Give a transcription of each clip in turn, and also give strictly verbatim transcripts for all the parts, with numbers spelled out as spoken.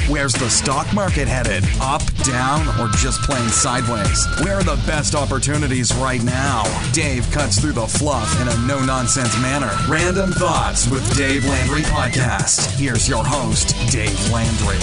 Where's the stock market headed? Up, down, or just plain sideways? Where are the best opportunities right now? Dave cuts through the fluff in a no-nonsense manner. Random Thoughts with Dave Landry podcast. Here's your host, Dave Landry.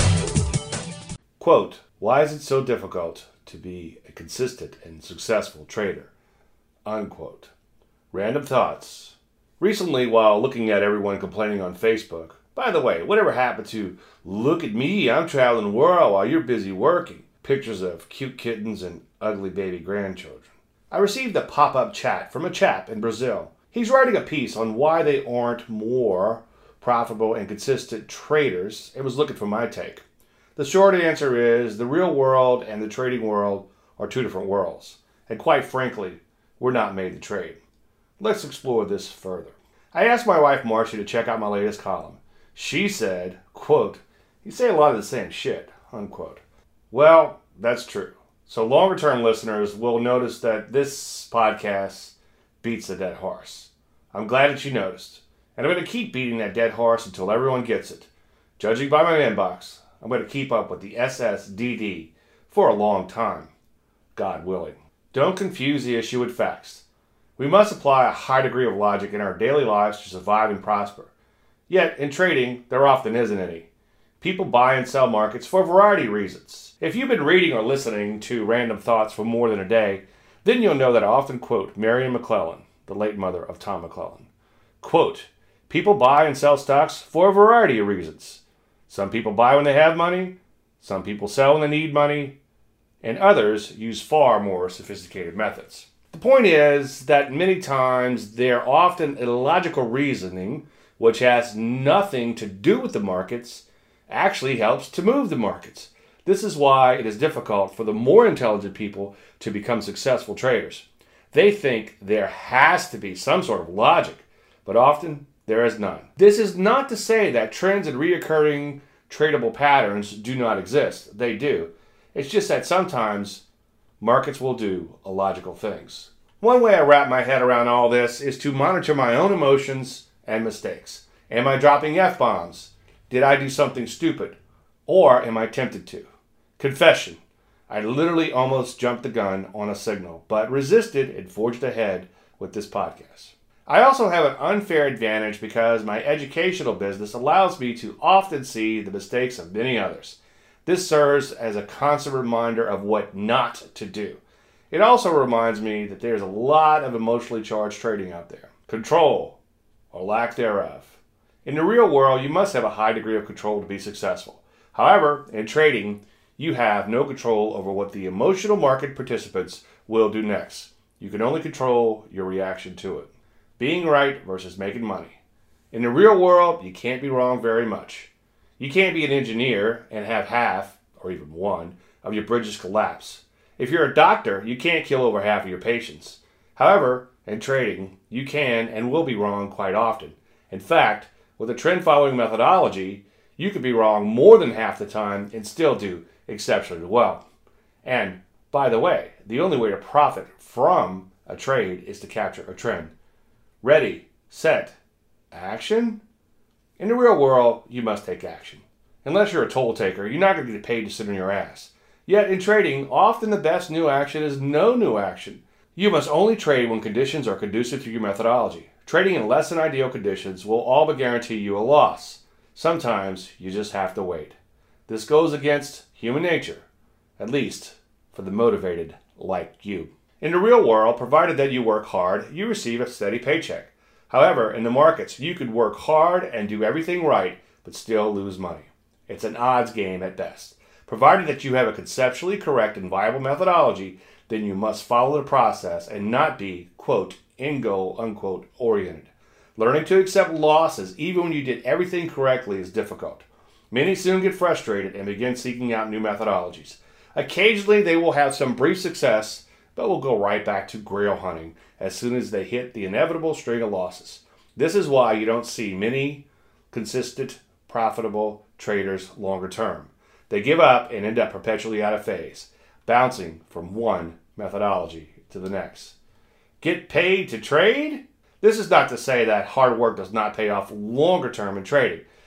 Quote, why is it so difficult to be a consistent and successful trader? Unquote. Random Thoughts. Recently, while looking at everyone complaining on Facebook, by the way, whatever happened to, look at me, I'm traveling the world while you're busy working? Pictures of cute kittens and ugly baby grandchildren. I received a pop-up chat from a chap in Brazil. He's writing a piece on why they aren't more profitable and consistent traders and was looking for my take. The short answer is the real world and the trading world are two different worlds. And quite frankly, we're not made to trade. Let's explore this further. I asked my wife Marcy to check out my latest column. She said, quote, you say a lot of the same shit, unquote. Well, that's true. So longer term listeners will notice that this podcast beats a dead horse. I'm glad that you noticed. And I'm going to keep beating that dead horse until everyone gets it. Judging by my inbox, I'm going to keep up with the S S D D for a long time. God willing. Don't confuse the issue with facts. We must apply a high degree of logic in our daily lives to survive and prosper. Yet, in trading, there often isn't any. People buy and sell markets for a variety of reasons. If you've been reading or listening to Random Thoughts for more than a day, then you'll know that I often quote Marion McClellan, the late mother of Tom McClellan. Quote, people buy and sell stocks for a variety of reasons. Some people buy when they have money, some people sell when they need money, and others use far more sophisticated methods. The point is that many times they're often illogical reasoning, which has nothing to do with the markets, actually helps to move the markets. This is why it is difficult for the more intelligent people to become successful traders. They think there has to be some sort of logic, but often there is none. This is not to say that trends and reoccurring tradable patterns do not exist. They do. It's just that sometimes markets will do illogical things. One way I wrap my head around all this is to monitor my own emotions and mistakes. Am I dropping F-bombs? Did I do something stupid? Or am I tempted to? Confession. I literally almost jumped the gun on a signal, but resisted and forged ahead with this podcast. I also have an unfair advantage because my educational business allows me to often see the mistakes of many others. This serves as a constant reminder of what not to do. It also reminds me that there's a lot of emotionally charged trading out there. Control, or lack thereof. In the real world, you must have a high degree of control to be successful. However, in trading, you have no control over what the emotional market participants will do next. You can only control your reaction to it. Being right versus making money. In the real world, you can't be wrong very much. You can't be an engineer and have half, or even one, of your bridges collapse. If you're a doctor, you can't kill over half of your patients. However, in trading, you can and will be wrong quite often. In fact, with a trend-following methodology, you could be wrong more than half the time and still do exceptionally well. And, by the way, the only way to profit from a trade is to capture a trend. Ready, set, action? In the real world, you must take action. Unless you're a toll taker, you're not going to get paid to sit on your ass. Yet in trading, often the best new action is no new action. You must only trade when conditions are conducive to your methodology. Trading in less than ideal conditions will all but guarantee you a loss. Sometimes you just have to wait. This goes against human nature, at least for the motivated like you. In the real world, provided that you work hard, you receive a steady paycheck. However, in the markets, you could work hard and do everything right, but still lose money. It's an odds game at best. Provided that you have a conceptually correct and viable methodology, then you must follow the process and not be, quote, end goal, unquote, oriented. Learning to accept losses even when you did everything correctly is difficult. Many soon get frustrated and begin seeking out new methodologies. Occasionally they will have some brief success, but will go right back to grail hunting as soon as they hit the inevitable string of losses. This is why you don't see many consistent, profitable traders longer term. They give up and end up perpetually out of phase, bouncing from one methodology to the next. Get paid to trade? This is not to say that hard work does not pay off longer term in trading.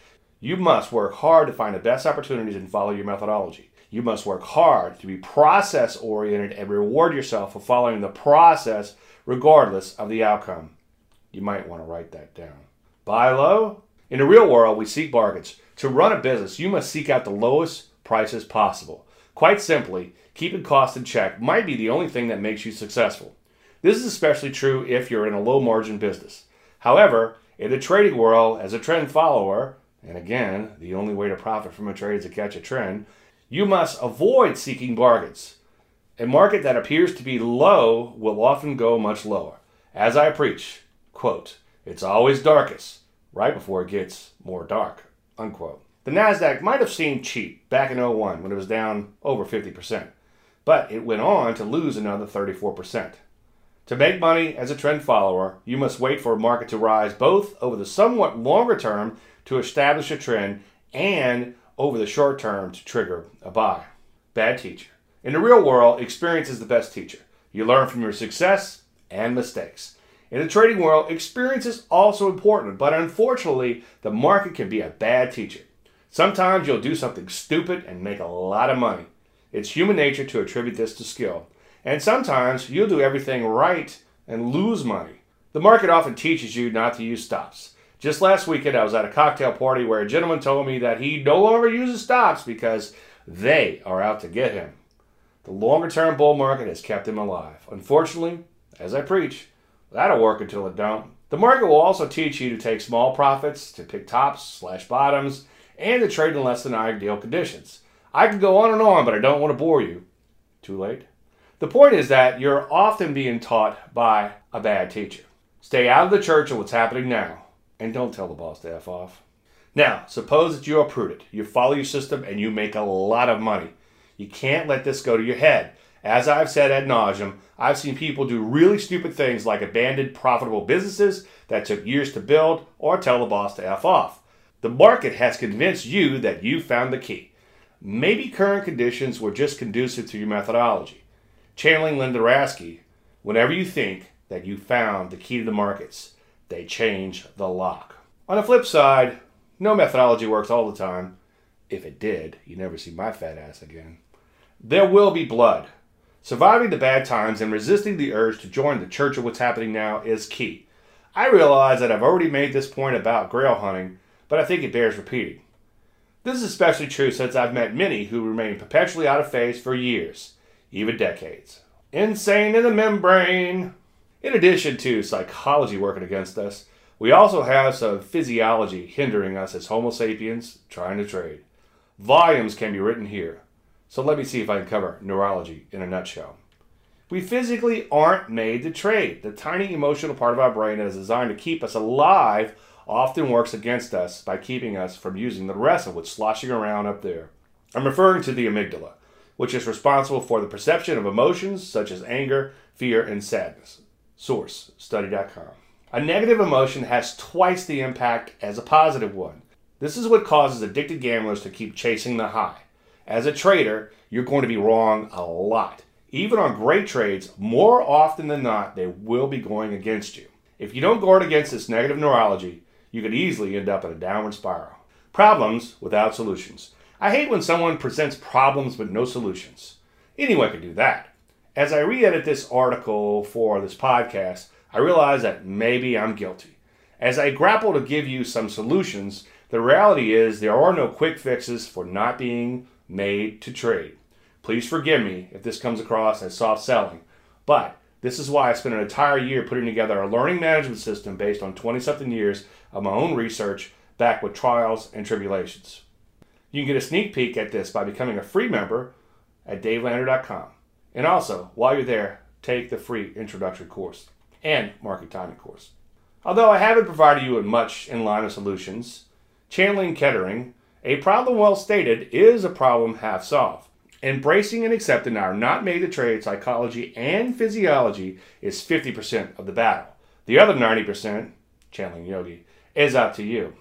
You must work hard to find the best opportunities and follow your methodology. You must work hard to be process-oriented and reward yourself for following the process regardless of the outcome. You might want to write that down. Buy low? In the real world, we seek bargains. To run a business, you must seek out the lowest prices possible. Quite simply, keeping costs in check might be the only thing that makes you successful. This is especially true if you're in a low-margin business. However, in the trading world, as a trend follower, and again, the only way to profit from a trade is to catch a trend, you must avoid seeking bargains. A market that appears to be low will often go much lower. As I preach, quote, it's always darkest right before it gets more dark, unquote. The NASDAQ might have seemed cheap back in oh one when it was down over fifty percent, but it went on to lose another thirty-four percent. To make money as a trend follower, you must wait for a market to rise both over the somewhat longer term to establish a trend and over the short term to trigger a buy. Bad teacher. In the real world, experience is the best teacher. You learn from your success and mistakes. In the trading world, experience is also important, but unfortunately, the market can be a bad teacher. Sometimes you'll do something stupid and make a lot of money. It's human nature to attribute this to skill. And sometimes you'll do everything right and lose money. The market often teaches you not to use stops. Just last weekend, I was at a cocktail party where a gentleman told me that he no longer uses stops because they are out to get him. The longer-term bull market has kept him alive. Unfortunately, as I preach, that'll work until it don't. The market will also teach you to take small profits, to pick tops slash bottoms, and to trade in less than ideal conditions. I could go on and on, but I don't want to bore you. Too late? The point is that you're often being taught by a bad teacher. Stay out of the church of what's happening now, and don't tell the boss to F off. Now, suppose that you are prudent. You follow your system and you make a lot of money. You can't let this go to your head. As I've said ad nauseum, I've seen people do really stupid things like abandon profitable businesses that took years to build or tell the boss to F off. The market has convinced you that you found the key. Maybe current conditions were just conducive to your methodology. Channeling Linda Raschke, whenever you think that you found the key to the markets, they change the lock. On the flip side, no methodology works all the time. If it did, you'd never see my fat ass again. There will be blood. Surviving the bad times and resisting the urge to join the church of what's happening now is key. I realize that I've already made this point about grail hunting, but I think it bears repeating. This is especially true since I've met many who remain perpetually out of phase for years, even decades. Insane in the membrane. In addition to psychology working against us, we also have some physiology hindering us as Homo sapiens trying to trade. Volumes can be written here, so let me see if I can cover neurology in a nutshell. We physically aren't made to trade. The tiny emotional part of our brain that is designed to keep us alive often works against us by keeping us from using the rest of what's sloshing around up there. I'm referring to the amygdala, which is responsible for the perception of emotions such as anger, fear, and sadness. Source, study dot com. A negative emotion has twice the impact as a positive one. This is what causes addicted gamblers to keep chasing the high. As a trader, you're going to be wrong a lot. Even on great trades, more often than not, they will be going against you. If you don't guard against this negative neurology, you could easily end up in a downward spiral. Problems without solutions. I hate when someone presents problems but no solutions. Anyone can do that. As I re-edit this article for this podcast, I realize that maybe I'm guilty. As I grapple to give you some solutions, the reality is there are no quick fixes for not being made to trade. Please forgive me if this comes across as soft selling, but this is why I spent an entire year putting together a learning management system based on twenty-something years of my own research backed with trials and tribulations. You can get a sneak peek at this by becoming a free member at dave lander dot com. And also, while you're there, take the free introductory course and market timing course. Although I haven't provided you with much in line of solutions, channeling Kettering, a problem well stated is a problem half solved. Embracing and accepting our not made to trade psychology and physiology is fifty percent of the battle. The other ninety percent, channeling Yogi, is up to you.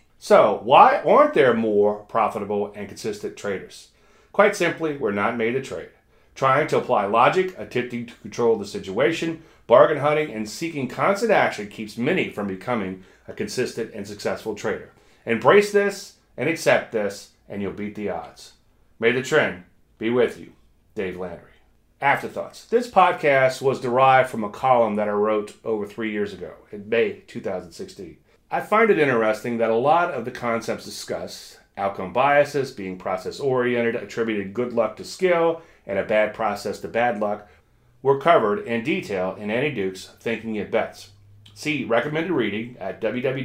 So, why aren't there more profitable and consistent traders? Quite simply, we're not made to trade. Trying to apply logic, attempting to control the situation, bargain hunting, and seeking constant action keeps many from becoming a consistent and successful trader. Embrace this and accept this, and you'll beat the odds. May the trend be with you. Dave Landry. Afterthoughts. This podcast was derived from a column that I wrote over three years ago, in May two thousand sixteen. I find it interesting that a lot of the concepts discussed, outcome biases, being process-oriented, attributed good luck to skill, and a bad process to bad luck, were covered in detail in Annie Duke's Thinking It Bets. See recommended reading at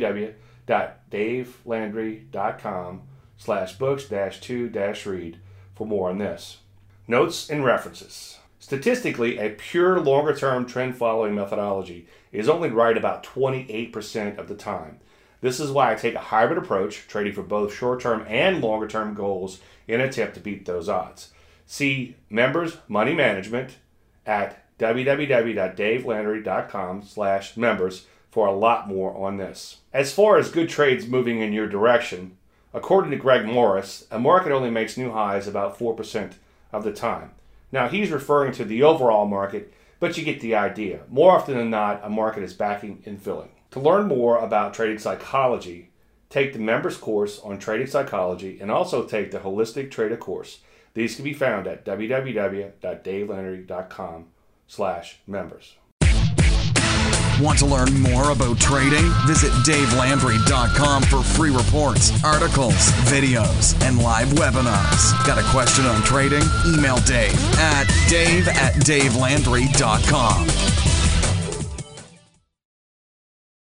www.davelandry.com slash books dash two dash read for more on this. Notes and references. Statistically, a pure longer-term trend-following methodology is only right about twenty-eight percent of the time. This is why I take a hybrid approach, trading for both short-term and longer-term goals in an attempt to beat those odds. See Members Money Management at www.davelandry.com slash members for a lot more on this. As far as good trades moving in your direction, according to Greg Morris, a market only makes new highs about four percent of the time. Now, he's referring to the overall market, but you get the idea. More often than not, a market is backing and filling. To learn more about trading psychology, take the members course on trading psychology and also take the Holistic Trader course. These can be found at www.davelandry.com slash members. Want to learn more about trading? Visit dave landry dot com for free reports, articles, videos, and live webinars. Got a question on trading? Email Dave at dave at davelandry dot com.